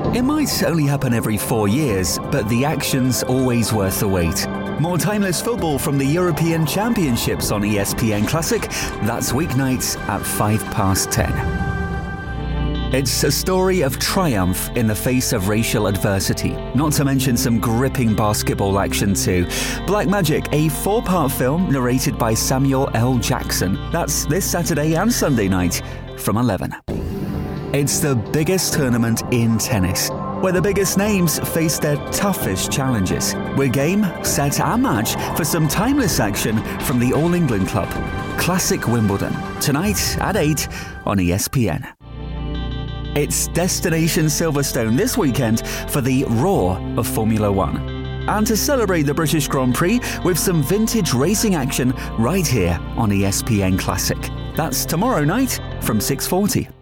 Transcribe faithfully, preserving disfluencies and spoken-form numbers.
It might only happen every four years, but the action's always worth the wait. More timeless football from the European Championships on E S P N Classic. That's weeknights at five past ten. It's a story of triumph in the face of racial adversity, not to mention some gripping basketball action too. Black Magic, a four-part film narrated by Samuel L. Jackson. That's this Saturday and Sunday night from eleven. It's the biggest tournament in tennis, where the biggest names face their toughest challenges. We're game, set and match for some timeless action from the All England Club. Classic Wimbledon, tonight at eight on E S P N. It's Destination Silverstone this weekend for the roar of Formula One. And to celebrate the British Grand Prix with some vintage racing action right here on E S P N Classic. That's tomorrow night from six forty.